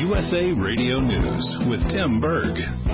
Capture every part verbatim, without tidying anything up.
U S A Radio News with Tim Berg.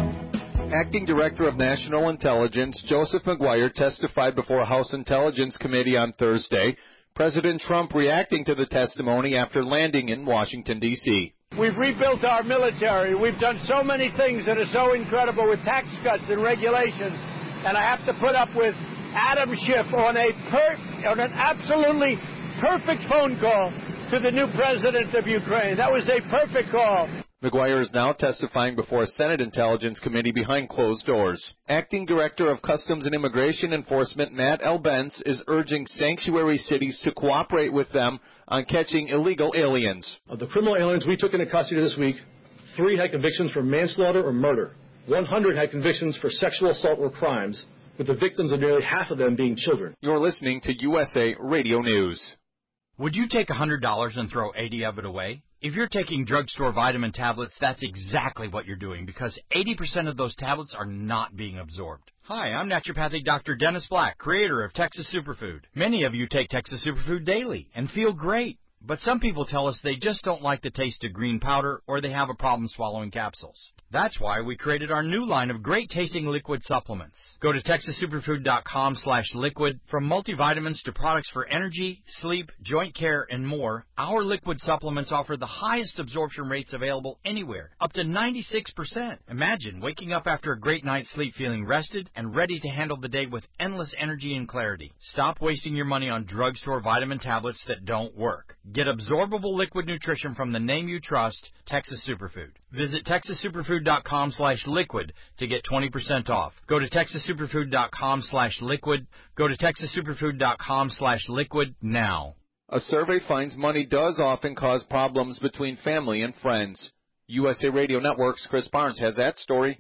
Acting Director of National Intelligence Joseph Maguire testified before a House Intelligence Committee on Thursday. President Trump reacting to the testimony after landing in Washington, D C We've rebuilt our military. We've done so many things that are so incredible with tax cuts and regulations. And I have to put up with Adam Schiff on a per- on an absolutely perfect phone call to the new president of Ukraine. That was a perfect call. Maguire is now testifying before a Senate Intelligence Committee behind closed doors. Acting Director of Customs and Immigration Enforcement Matt Albence is urging sanctuary cities to cooperate with them on catching illegal aliens. Of the criminal aliens we took into custody this week, three had convictions for manslaughter or murder. one hundred had convictions for sexual assault or crimes, with the victims of nearly half of them being children. You're listening to U S A Radio News. Would you take one hundred dollars and throw eighty of it away? If you're taking drugstore vitamin tablets, that's exactly what you're doing, because eighty percent of those tablets are not being absorbed. Hi, I'm naturopathic Doctor Dennis Black, creator of Texas Superfood. Many of you take Texas Superfood daily and feel great, but some people tell us they just don't like the taste of green powder or they have a problem swallowing capsules. That's why we created our new line of great-tasting liquid supplements. Go to texas superfood dot com slash liquid. From multivitamins to products for energy, sleep, joint care, and more, our liquid supplements offer the highest absorption rates available anywhere, up to ninety-six percent. Imagine waking up after a great night's sleep feeling rested and ready to handle the day with endless energy and clarity. Stop wasting your money on drugstore vitamin tablets that don't work. Get absorbable liquid nutrition from the name you trust, Texas Superfood. Visit texas superfood dot com slash liquid to get twenty percent off. Go to texas superfood dot com slash liquid. Go to texas superfood dot com slash liquid now. A survey finds money does often cause problems between family and friends. U S A Radio Network's Chris Barnes has that story.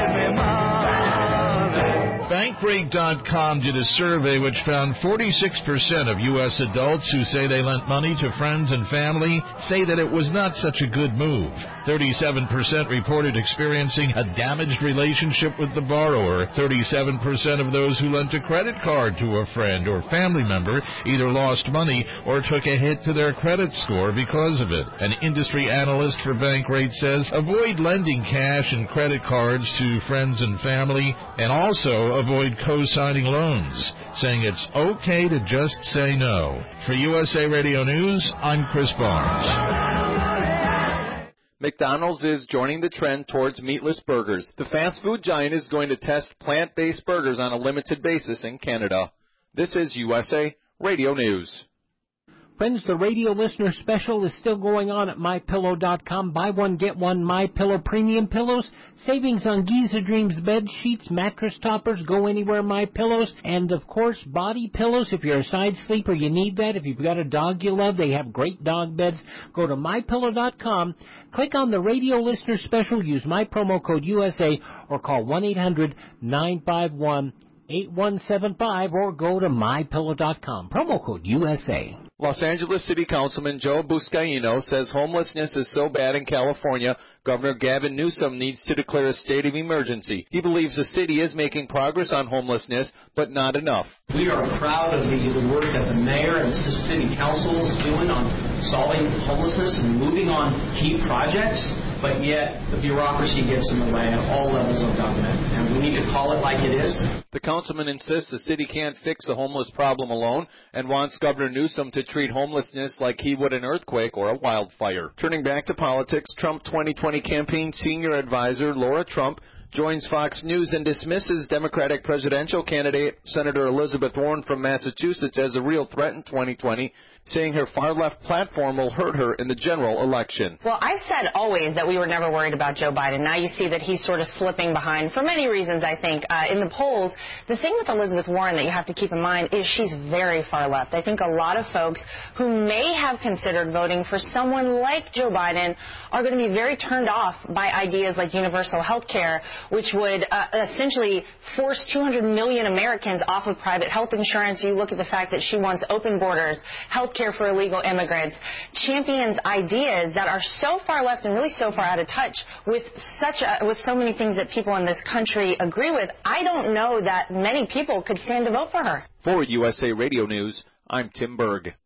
Bankrate dot com did a survey which found forty-six percent of U S adults who say they lent money to friends and family say that it was not such a good move. thirty-seven percent reported experiencing a damaged relationship with the borrower. thirty-seven percent of those who lent a credit card to a friend or family member either lost money or took a hit to their credit score because of it. An industry analyst for Bankrate says avoid lending cash and credit cards to friends and family, and also avoid co-signing loans, saying it's okay to just say no. For U S A Radio News, I'm Chris Barnes. McDonald's is joining the trend towards meatless burgers. The fast food giant is going to test plant-based burgers on a limited basis in Canada. This is U S A Radio News. Friends, the radio listener special is still going on at my pillow dot com. Buy one, get one MyPillow premium pillows. Savings on Giza Dreams bed sheets, mattress toppers, go anywhere My Pillows, and, of course, body pillows. If you're a side sleeper, you need that. If you've got a dog you love, they have great dog beds. Go to my pillow dot com, click on the radio listener special, use my promo code U S A, or call one eight hundred nine five one eight one seven five, or go to my pillow dot com. Promo code U S A. Los Angeles City Councilman Joe Buscaino says homelessness is so bad in California, Governor Gavin Newsom needs to declare a state of emergency. He believes the city is making progress on homelessness, but not enough. We are proud of the, the work that the mayor and the city council is doing on solving homelessness and moving on key projects, but yet the bureaucracy gets in the way at all levels of government, and we need to call it like it is. The councilman insists the city can't fix the homeless problem alone and wants Governor Newsom to treat homelessness like he would an earthquake or a wildfire. Turning back to politics, Trump twenty twenty campaign senior advisor Laura Trump joins Fox News and dismisses Democratic presidential candidate Senator Elizabeth Warren from Massachusetts as a real threat in twenty twenty, saying her far-left platform will hurt her in the general election. Well, I've said always that we were never worried about Joe Biden. Now you see that he's sort of slipping behind for many reasons, I think, uh, in the polls. The thing with Elizabeth Warren that you have to keep in mind is she's very far left. I think a lot of folks who may have considered voting for someone like Joe Biden are going to be very turned off by ideas like universal health care, which would uh, essentially force two hundred million Americans off of private health insurance. You look at the fact that she wants open borders, health care for illegal immigrants, champions ideas that are so far left and really so far out of touch with such a, with so many things that people in this country agree with. I don't know that many people could stand to vote for her. For U S A Radio News, I'm Tim Berg.